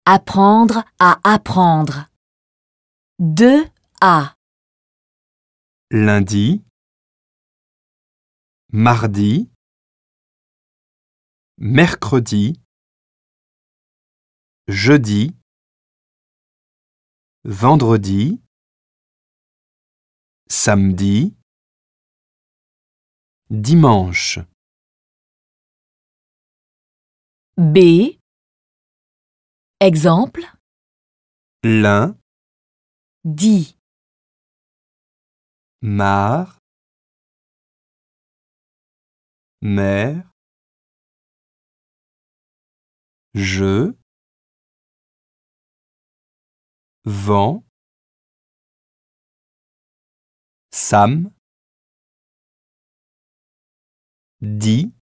Apprendre à apprendre. 2A. Lundi, mardi, mercredi, jeudi, vendredi, samedi, dimanche. B. Exemple. Lundi, Dit. mar, mer, je, vent, Sam, dit,